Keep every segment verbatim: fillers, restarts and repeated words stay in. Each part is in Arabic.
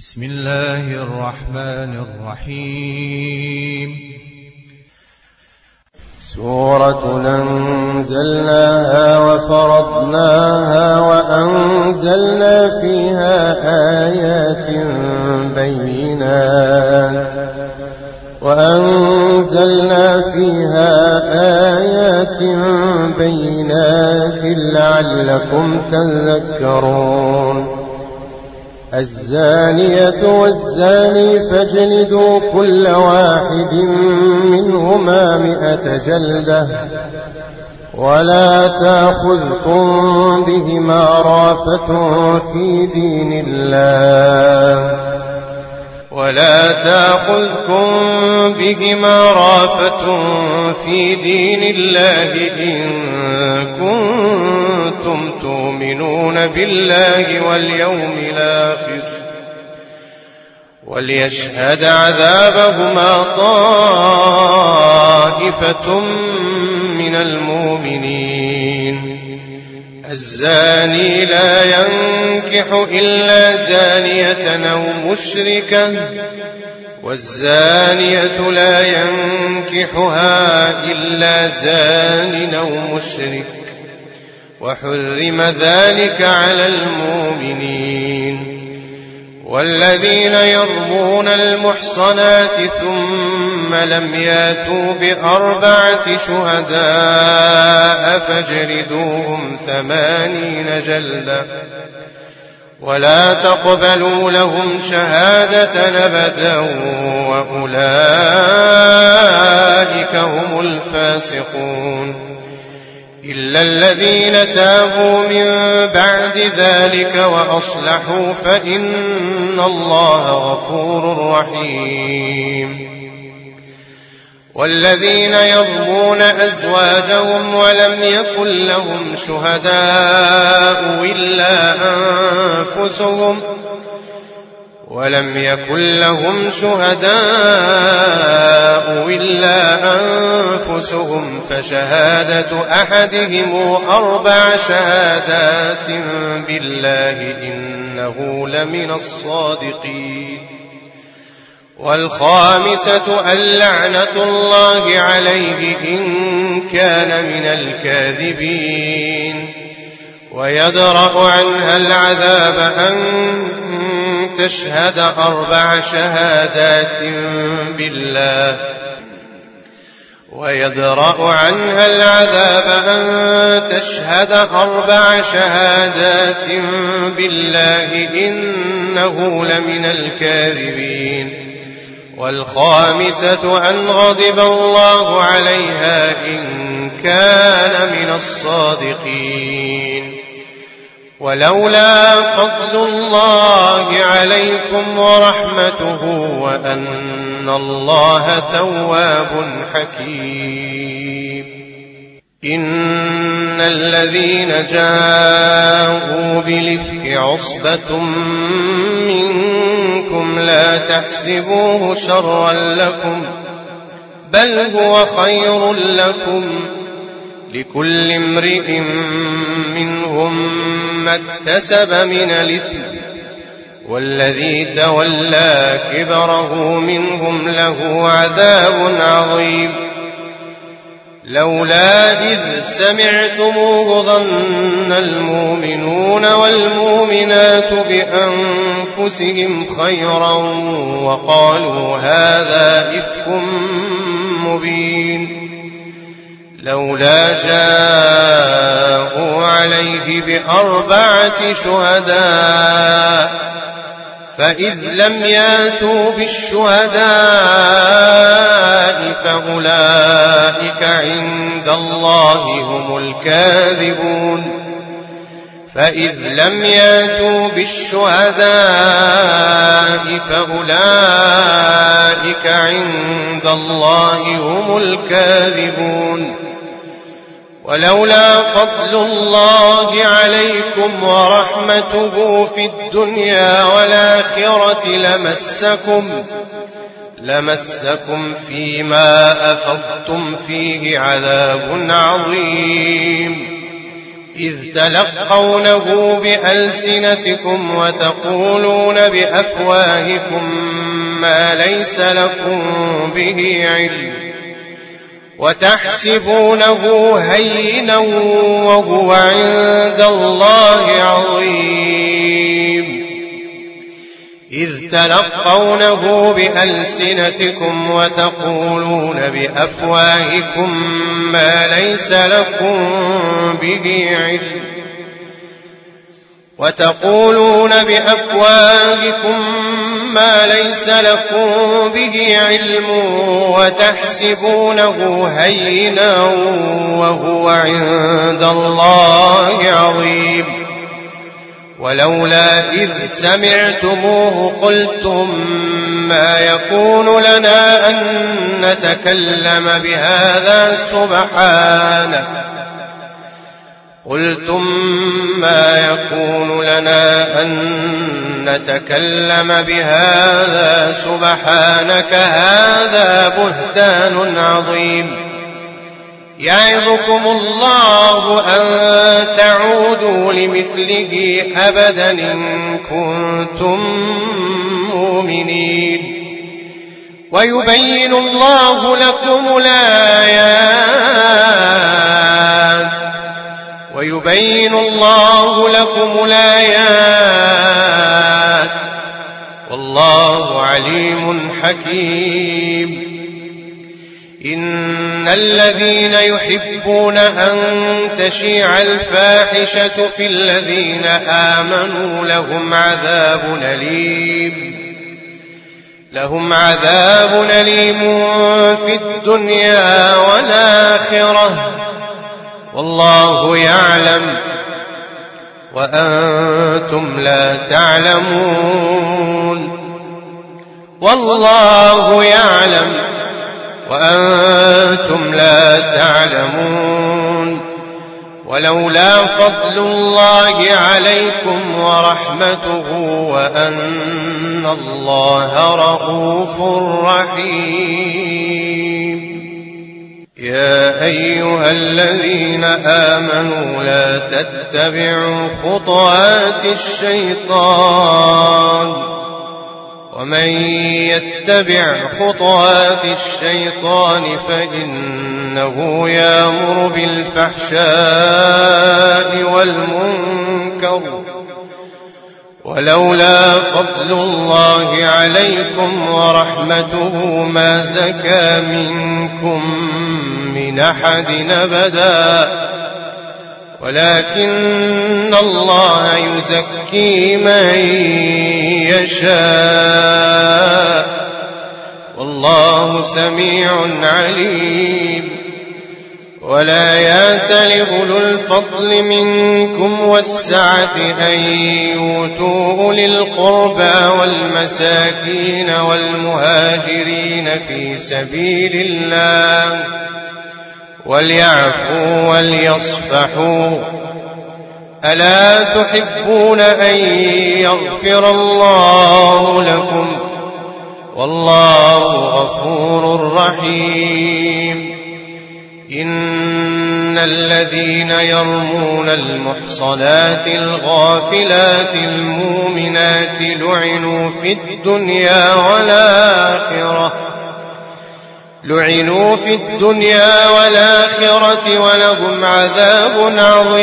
بسم الله الرحمن الرحيم. سورة أنزلناها وفرضناها وأنزلنا فيها آيات بينات وأنزلنا فيها آيات بينات لعلكم تذكرون. الزانية والزاني فاجلدوا كل واحد منهما مئة جلدة ولا تأخذكم بهما رأفة في دين الله ولا تأخذكم بهما رأفة في دين الله إن كنتم تؤمنون بالله واليوم الآخر وليشهد عذابهما طائفة من المؤمنين. الزاني لا ينكح إلا زانية أو مشركة والزانية لا ينكحها إلا زان أو مشرك وحرم ذلك على المؤمنين. والذين يرمون المحصنات ثم لم ياتوا بأربعة شهداء فاجلدوهم ثمانين جلدة ولا تقبلوا لهم شهادة أبدا وأولئك هم الفاسقون. إلا الذين تابوا من بعد ذلك وأصلحوا فإن الله غفور رحيم. والذين يرمون أزواجهم ولم يكن لهم شهداء إلا أنفسهم ولم يكن لهم شهداء إلا أنفسهم فشهادة أحدهم أربع شهادات بالله إنه لمن الصادقين. والخامسة اللعنة الله عليه إن كان من الكاذبين. ويدرأ عنها العذاب أن تشهد أربع شهادات بالله ويدرأ عنها العذاب أن تشهد أربع شهادات بالله إنه لمن الكاذبين. والخامسة أن غضب الله عليها إن كان من الصادقين. ولولا فضل الله عليكم ورحمته وأن الله تواب حكيم. إن الذين جاءوا بالإفك عصبة منكم لا تحسبوه شرا لكم بل هو خير لكم لكل امرئ منهم ما اكتسب من الإثم والذي تولى كبره منهم له عذاب عظيم. لولا إذ سمعتموه ظن المؤمنون والمؤمنات بأنفسهم خيرا وقالوا هذا إفك مبين. لولا جاءوا عليه بأربعة شهداء فإذ لم ياتوا بالشهداء فأولئك عند الله هم الكاذبون. فإذ لم ياتوا بالشهداء فأولئك عند الله هم الكاذبون. ولولا فضل الله عليكم ورحمته في الدنيا والآخرة لمسكم لمسكم فيما أفضتم فيه عذاب عظيم. إذ تلقونه بألسنتكم وتقولون بأفواهكم ما ليس لكم به علم وتحسبونه هينا وهو عند الله عظيم إذ تلقونه بألسنتكم وتقولون بأفواهكم ما ليس لكم به علم وتقولون بأفواهكم ما ليس لكم به علم وتحسبونه هينا وهو عند الله عظيم ولولا إذ سمعتموه قلتم ما يكون لنا أن نتكلم بهذا سبحانك قلتم ما يكون لنا أن نتكلم بهذا سبحانك هذا بهتان عظيم يعظكم الله أن تعودوا لمثله أبدا إن كنتم مؤمنين ويبين الله لكم الآيات ويبين الله لكم الآيات والله عليم حكيم إن الذين يحبون أن تشيع الفاحشة في الذين آمنوا لهم عذاب أليم لهم عذاب أليم في الدنيا والآخرة والله يعلم وأنتم لا تعلمون والله يعلم وأنتم لا تعلمون ولولا فضل الله عليكم ورحمته وأن الله رؤوف رحيم يا أيها الذين آمنوا لا تتبعوا خطوات الشيطان ومن يتبع خطوات الشيطان فإنه يأمر بالفحشاء والمنكر ولولا فضل الله عليكم ورحمته ما زكى منكم من أحد أبدا ولكن الله يزكي من يشاء والله سميع عليم ولا يأتل أولو الفضل منكم والسعة أن يؤتوا أولي القربى والمساكين والمهاجرين في سبيل الله وليعفوا وليصفحوا ألا تحبون أن يغفر الله لكم والله غفور رحيم إن الذين يرمون المحصنات الغافلات المؤمنات لعنوا في الدنيا والآخرة لعنوا في الدنيا والآخرة ولهم عذاب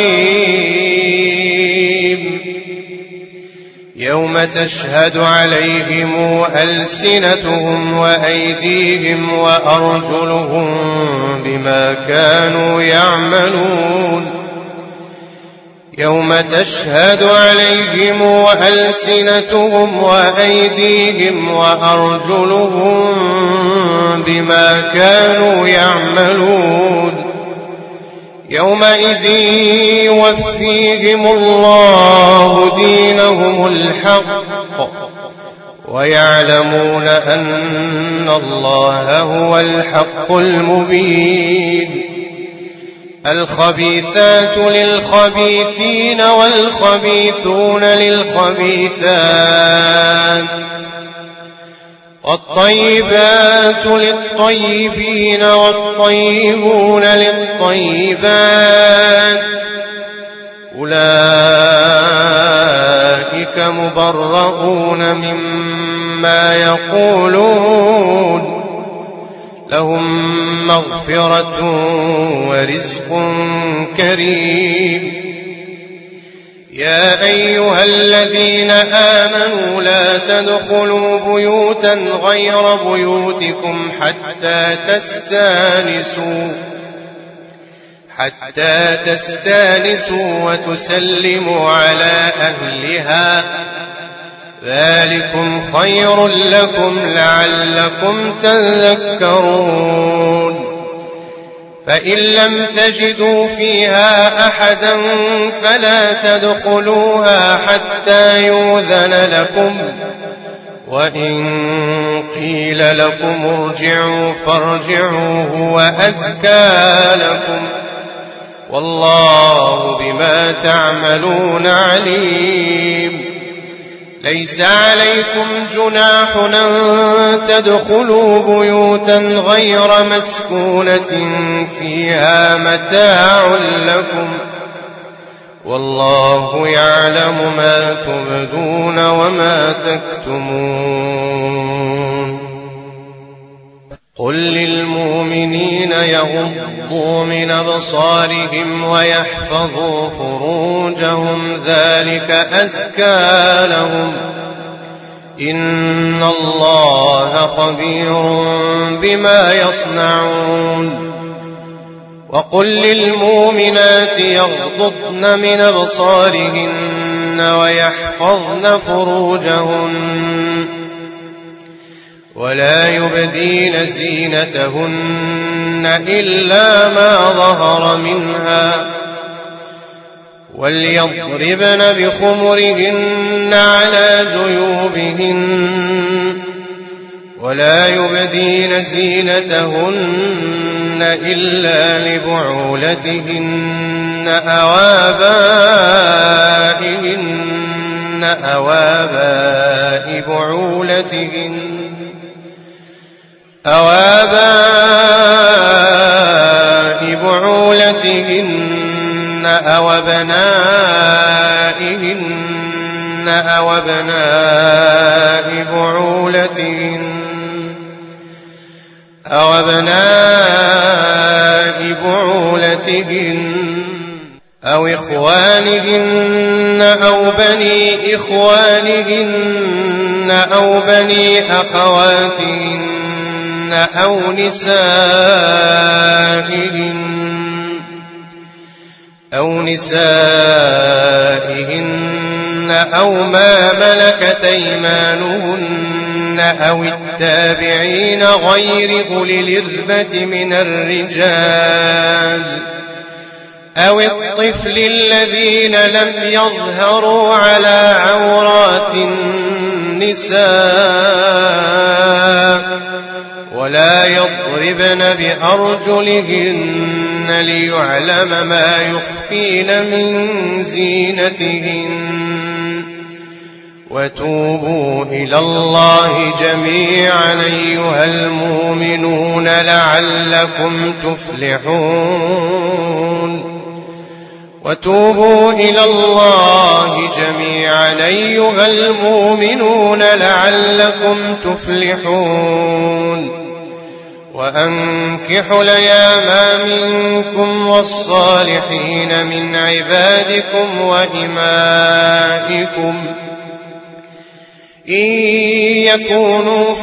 عظيم يوم تشهد عليهم ألسنتهم وأيديهم وأرجلهم بما كانوا يعملون يوم تشهد عليهم ألسنتهم وأيديهم وأرجلهم بما كانوا يعملون يومئذ يوفيهم الله دينهم الحق ويعلمون أن الله هو الحق المبين الخبيثات للخبيثين والخبيثون للخبيثات والطيبات للطيبين والطيبون للطيبات أولئك مبرؤون مما يقولون لهم مغفرة ورزق كريم. يا أيها الذين آمنوا لا تدخلوا بيوتا غير بيوتكم حتى تستانسوا حتى تستانسوا وتسلموا على أهلها ذلكم خير لكم لعلكم تذكرون. فإن لم تجدوا فيها أحدا فلا تدخلوها حتى يؤذن لكم، وإن قيل لكم ارجعوا فارجعوا هو أزكى لكم، والله بما تعملون عليم. ليس عليكم جناح أن تدخلوا بيوتا غير مسكونة فيها متاع لكم، والله يعلم ما تبدون وما تكتمون. قل للمؤمنين يغضوا من أبصارهم ويحفظوا فروجهم ذلك أزكى لهم، إن الله خبير بما يصنعون. وقل للمؤمنات يغضضن من أبصارهن ويحفظن فروجهن ولا يبدين زينتهن إلا ما ظهر منها، وليضربن بخمرهن على جيوبهن ولا يبدين زينتهن إلا لبعولتهن أو آبائهن أو آباء بعولتهن أو آباء بعولتهن أو أبنائهن أو أبناء بعولتهن أو أبناء بعولتهن أو إخوانهن أو بني إخوانهن أو بني أخواتهن أو نسائهن أو نسائهن أو ما ملكت أيمانهن أو التابعين غير أولي الإربة من الرجال أو الطفل الذين لم يظهروا على عورات النساء، ولا يضربن بأرجلهن ليعلم ما يخفين من زينتهن. وتوبوا إلى الله جميعا أيها المؤمنون لعلكم تفلحون. وتوبوا إلى الله جميعا أيها المؤمنون لعلكم تفلحون. وأنكحوا الأيام منكم والصالحين من عبادكم وإمائكم إن يكونوا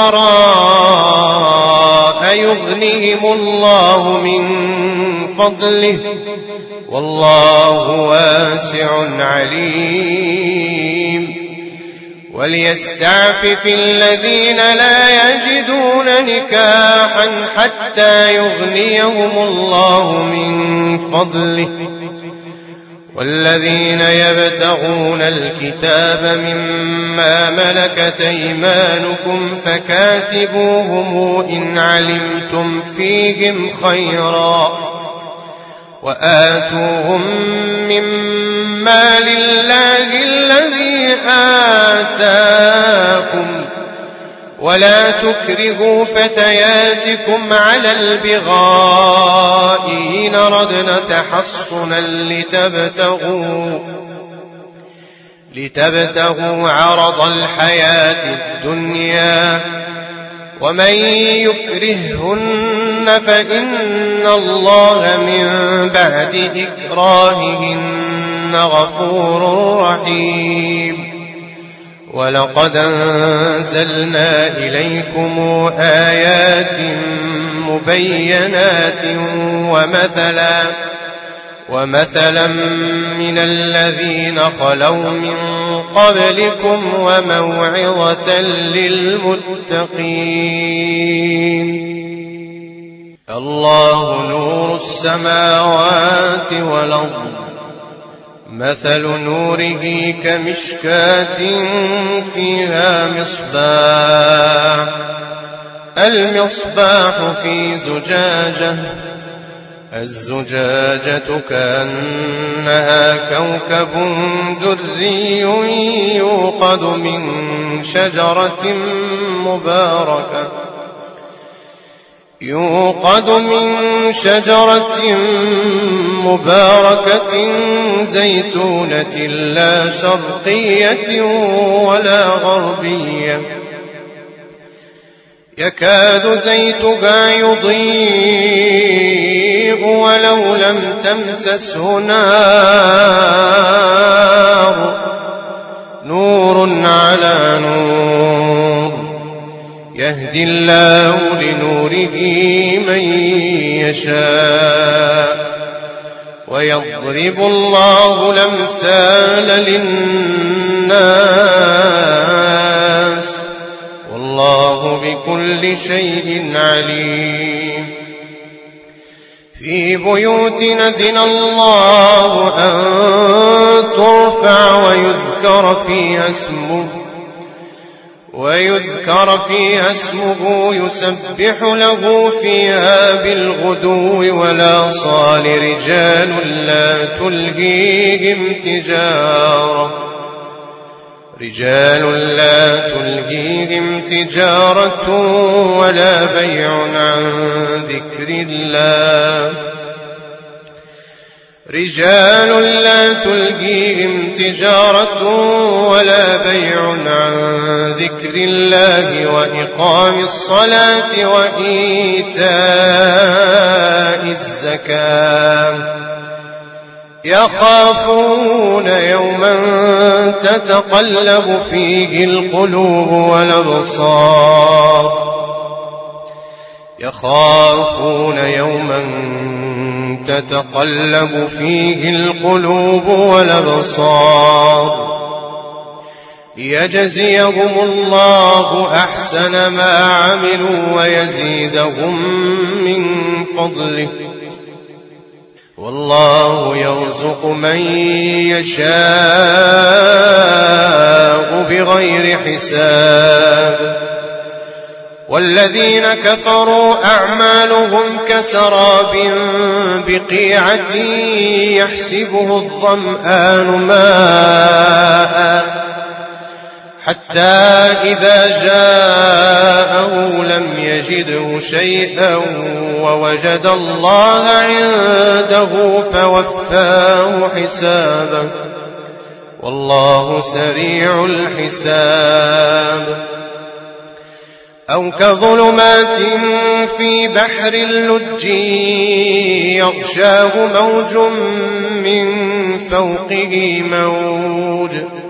فقراء يغنهم الله من فضله والله واسع عليم. وليستعفف الذين لا يجدون نكاحا حتى يغنيهم الله من فضله، والذين يبتغون الكتاب مما ملكت أيمانكم فكاتبوهم إن علمتم فيهم خيرا، وآتوهم مما لله الذي آتاكم، ولا تكرهوا فتياتكم على البغاء إن أردنا تحصنا لتبتغوا, لتبتغوا عرض الحياة الدنيا ومن يكرههن فإن الله من بعد إكراههن غفور رحيم. ولقد أنزلنا إليكم آيات مبينات ومثلا, ومثلا من الذين خلوا من قبلكم وموعظة للمتقين. الله نور السماوات والأرض مثل نوره كمشكاة فيها مصباح, المصباح في زجاجة, الزجاجة كأنها كوكب دري يوقد من شجرة مباركة, يوقد من شجرة مباركة زيتونة لا شرقية ولا غربية يكاد زيتها يضيء ولو لم تمسسه نار, نور على نور يهدي الله لنوره من يشاء ويضرب الله الأمثال للناس والله بكل شيء عليم. في بيوت أذن الله أن ترفع ويذكر فيها اسمه ويذكر فيها اسمه يسبح له فيها بالغدو والآصال رجال لا تلهيهم تجارة رجال لا تلهيهم تجارة ولا بيع عن ذكر الله رجال لا تلهيهم تجارة ولا بيع عن ذكر الله وإقام الصلاة وإيتاء الزكاة يخافون يوما تتقلب فيه القلوب والأبصار يخافون يوما تتقلب فيه القلوب والأبصار ليجزيهم الله أحسن ما عملوا ويزيدهم من فضله والله يرزق من يشاء بغير حساب. والذين كفروا أعمالهم كسراب بقيعة يحسبه الظمآن ماء حتى إذا جاءه لم يجده شيئا ووجد الله عنده فوفاه حسابه والله سريع الحساب. أو كظلمات في بحر اللج يغشاه موج من فوقه موج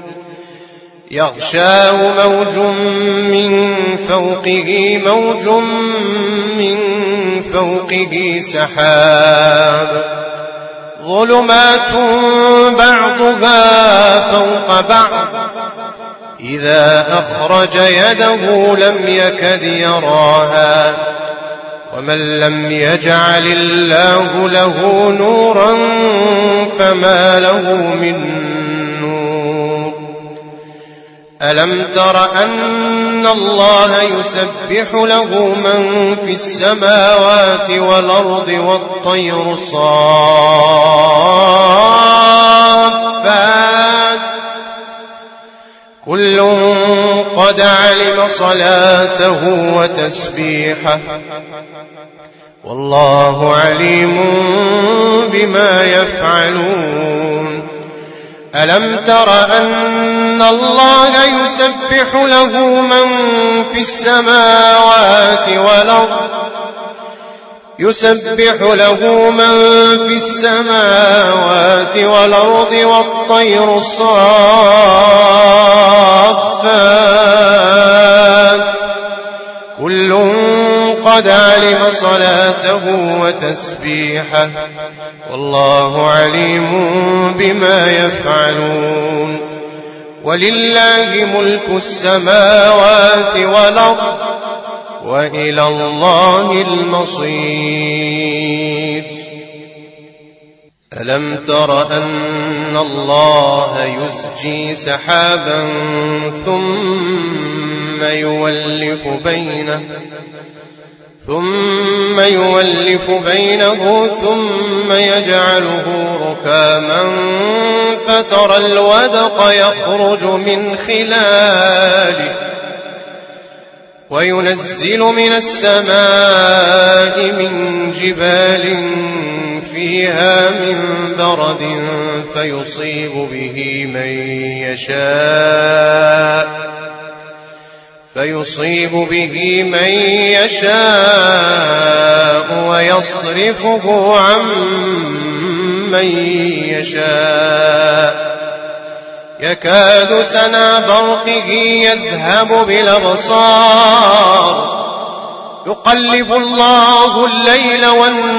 يغشاه موج من فوقه موج من فوقه سحاب ظلمات بعضها فوق بعض إذا أخرج يده لم يكد يراها ومن لم يجعل الله له نورا فما له من نور. ألم تر أن الله يسبح له من في السماوات والأرض والطير صافات كل قد علم صلاته وتسبيحه والله عليم بما يفعلون ألم تر أن الله يسبح له من في السماوات والأرض يسبح له من في السماوات والأرض والطير الصافات كل قد علم صلاته وتسبيحه والله عليم بما يفعلون ولله ملك السماوات والأرض وإلى الله المصير ألم تر أن الله يزجي سحابا ثم يولف بينه ثم يولف بينه ثم يجعله ركاما فترى الودق يخرج من خلاله وينزل من السماء من جبال فيها من برد فيصيب به من يشاء فيصيب به من يشاء ويصرفه عن من يشاء يكاد سنا برقه يذهب بالأبصار يقلب الله الليل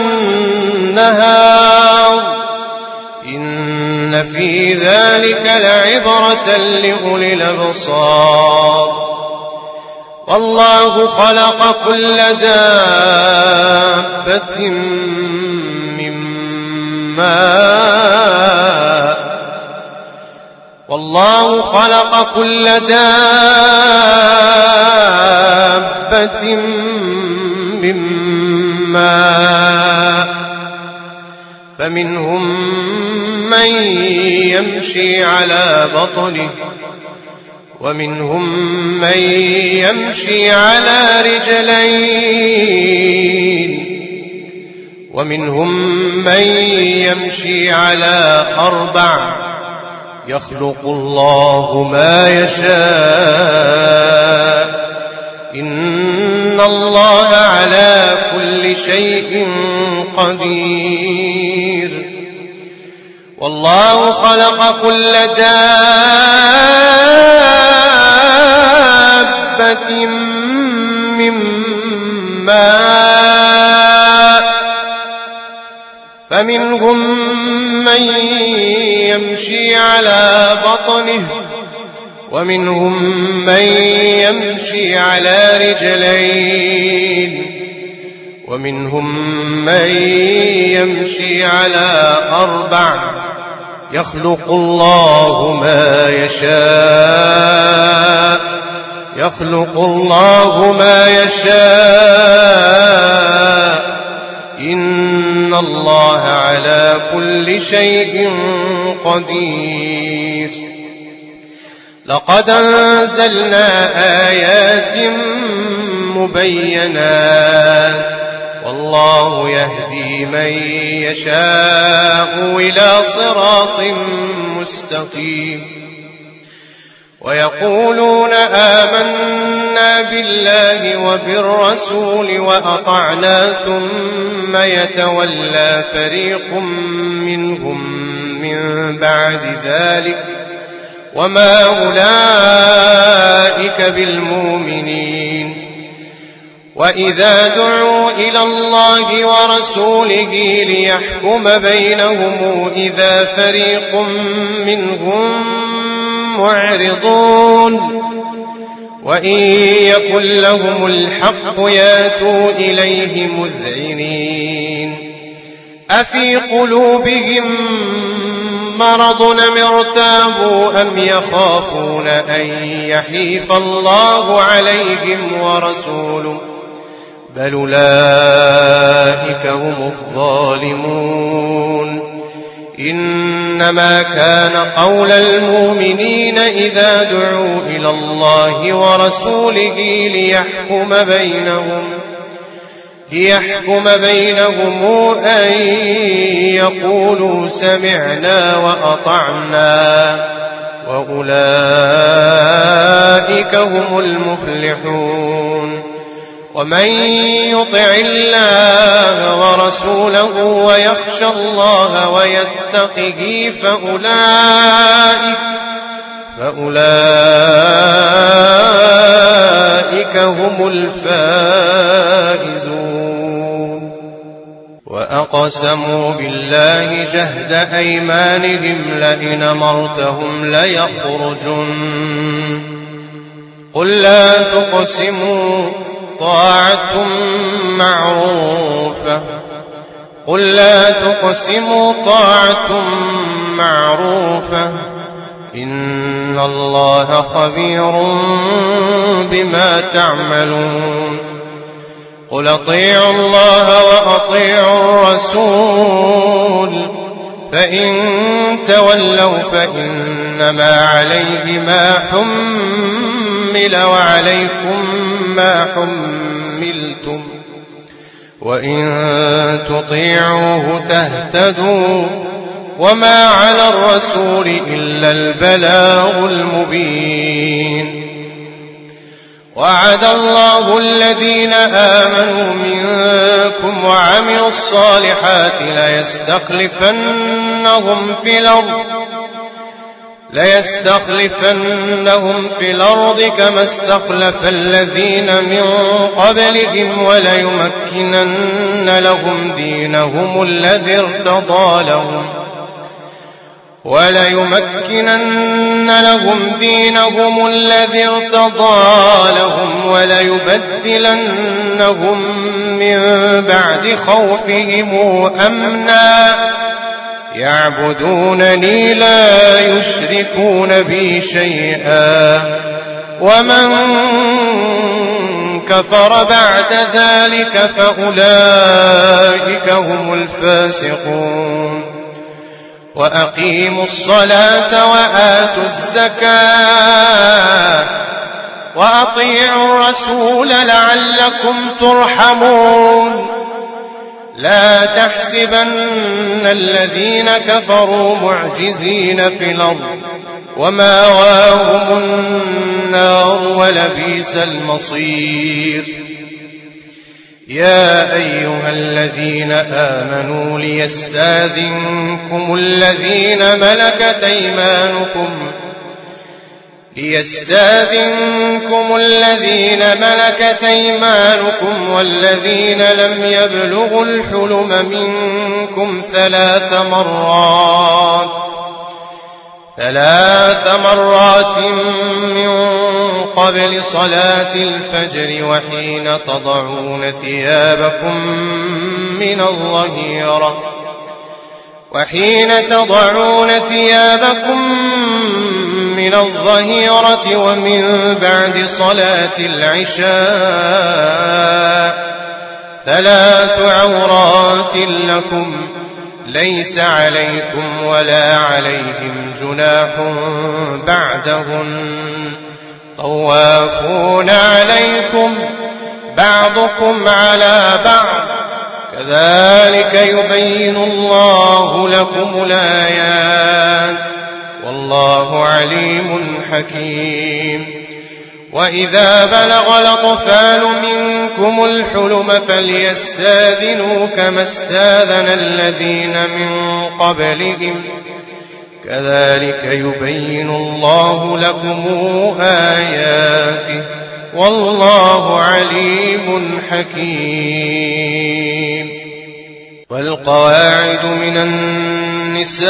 والنهار إن في ذلك لعبرة لأولي الأبصار والله خلق كل دابة من ماء والله خلق كل دابة من ماء فمنهم من يمشي على بطنه ومنهم من يمشي على رجلين ومنهم من يمشي على أربع يخلق الله ما يشاء إن الله على كل شيء قدير والله خلق كل دابة من ماء فمنهم من يمشي على بطنه ومنهم من يمشي على رجلين ومنهم من يمشي على أربع يخلق الله ما يشاء يخلق الله ما يشاء إن الله على كل شيء قدير لقد أنزلنا آيات مبينات والله يهدي من يشاء إلى صراط مستقيم ويقولون آمنا بالله وبالرسول وأطعنا ثم يتولى فريق منهم من بعد ذلك وما أولئك بالمؤمنين وإذا دعوا إلى الله ورسوله ليحكم بينهم إذا فريق منهم معرضون وإن يكن لهم الحق ياتوا إليه مذعنين أفي قلوبهم مرض أم ارتابوا أم يخافون أن يحيف الله عليهم ورسوله بل أولئك هم الظالمون إنما كان قول المؤمنين إذا دعوا إلى الله ورسوله ليحكم بينهم ليحكم بينهم أن يقولوا سمعنا وأطعنا وأولئك هم المفلحون. ومن يطع الله ورسوله ويخشى الله ويتقه فأولئك, فأولئك هم الفائزون. وأقسموا بالله جهد أيمانهم لئن أمرتهم ليخرجن قل لا تقسموا طاعة معروفة قل لا تقسموا طاعة معروفة إن الله خبير بما تعملون. قل أطيعوا الله وأطيعوا الرسول فإن تولوا فإنما عليه ما حمل وعليكم ما حملتم وإن تطيعوه تهتدوا وما على الرسول إلا البلاغ المبين. وعد الله الذين آمنوا منكم وعملوا الصالحات ليستخلفنهم في الأرض ليستخلفنهم في الأرض كما استخلف الذين من قبلهم وليمكنن لهم دينهم الذي ارتضى لهم وليمكنن لهم دينهم الذي ارتضى لهم وليبدلنهم من بعد خوفهم أمنا يعبدونني لا يشركون بي شيئا ومن كفر بعد ذلك فأولئك هم الفاسقون. وأقيموا الصلاة وآتوا الزكاة وأطيعوا الرسول لعلكم ترحمون. لا تحسبن الذين كفروا معجزين في الأرض ومأواهم النار ولبئس المصير. يا أيها الذين آمنوا ليستاذنكم الذين ملكت أيمانكم ليستاذنكم الذين ملكت أيمانكم والذين لم يبلغوا الحلم منكم ثلاث مرات ثلاث مرات من قبل صلاة الفجر وحين تضعون ثيابكم من الظهيرة وحين تضعون ثيابكم من الظهيرة ومن بعد صلاة العشاء ثلاث عورات لكم ليس عليكم ولا عليهم جناح بعدهن طوافون عليكم بعضكم على بعض كذلك يبين الله لكم الآيات والله عليم حكيم. وإذا بلغ الأطفال منكم الحلم فليستاذنوا كما استاذن الذين من قبلهم كذلك يبين الله لكم آياته والله عليم حكيم. والقواعد من النساء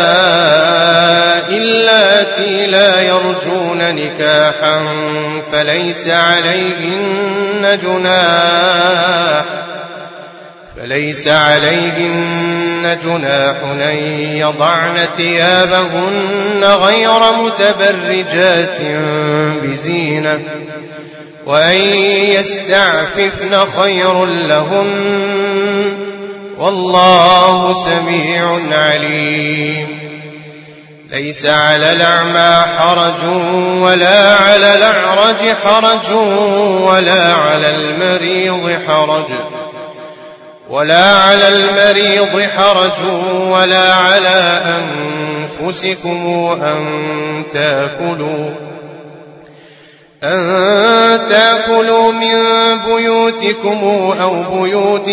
اللاتي لا يرجون نكاحا فليس عليهن جناح فليس عليهن جناح أن يضعن ثيابهن غير متبرجات بزينة وأن يستعففن خير لهن والله سميع عليم. ليس على الأعمى حرج ولا على الأعرج حرج ولا على المريض حرج ولا على المريض حرج ولا على أنفسكم أن تأكلوا أن تأكلوا من بيوتكم أو بيوت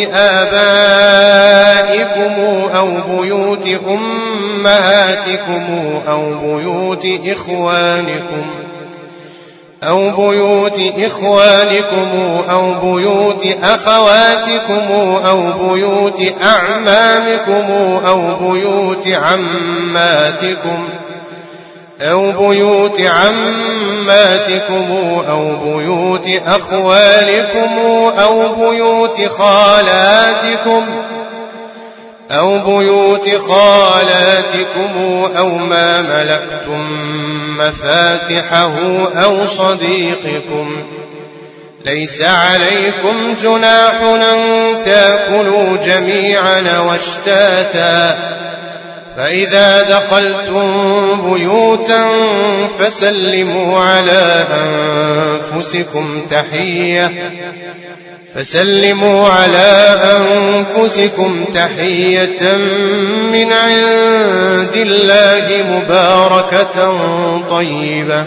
آبائكم أو بيوت أمهاتكم أو بيوت إخوانكم أو بيوت إخوانكم أو بيوت أخواتكم أو بيوت أعمامكم أو بيوت عماتكم أو بيوت عماتكم أو بيوت أخوالكم أو بيوت خالاتكم أو بيوت خالاتكم أو ما ملكتم مفاتحه أو صديقكم. ليس عليكم جناح أن تأكلوا جميعا واشتاتا، فإذا دخلتم بيوتا فسلموا على أنفسكم تحية فسلموا على أنفسكم تحية من عند الله مباركة طيبة.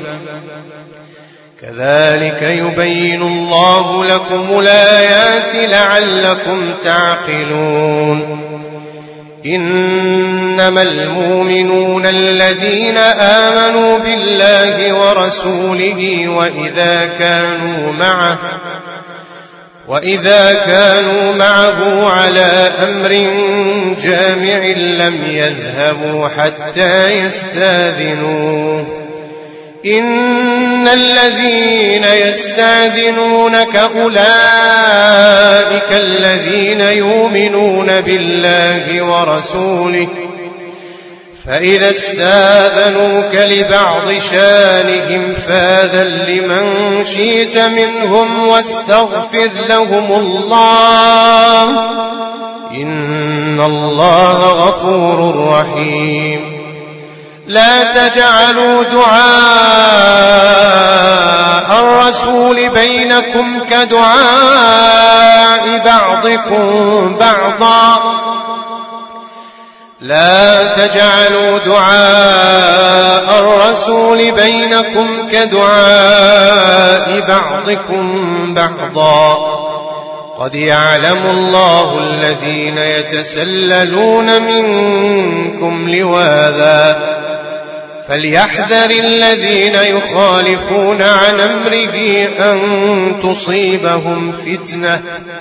كذلك يبين الله لكم الآيات لعلكم تعقلون. إنما المؤمنون الذين آمنوا بالله ورسوله وإذا كانوا معه وإذا كانوا معه على أمر جامع لم يذهبوا حتى يستاذنوه. إن الذين يستاذنونك أولئك الذين يؤمنون بالله ورسوله، فإذا استاذنوك لبعض شانهم فاذن لمن شئت منهم واستغفر لهم الله، إن الله غفور رحيم. لا تجعلوا دعاء الرسول بينكم كدعاء بعضكم بعضا لا تجعلوا دعاء الرسول بينكم كدعاء بعضكم بعضا، قد يعلم الله الذين يتسللون منكم لواذا، فليحذر الذين يخالفون عن أمره أن تصيبهم فتنة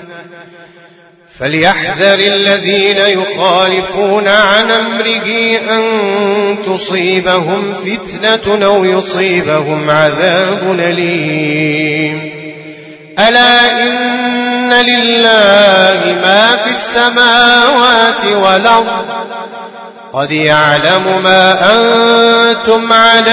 فليحذر الذين يخالفون عن أمره أن تصيبهم فتنة أو يصيبهم عذاب أليم. ألا إن لله ما في السماوات والأرض، قد يعلم ما أنتم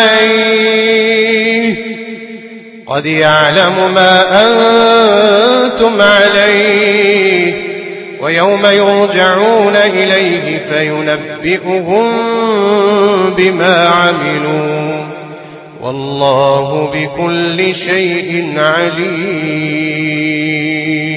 عليه قد يعلم ما أنتم عليه ويوم يرجعون إليه فينبئهم بما عملوا، والله بكل شيء عليم.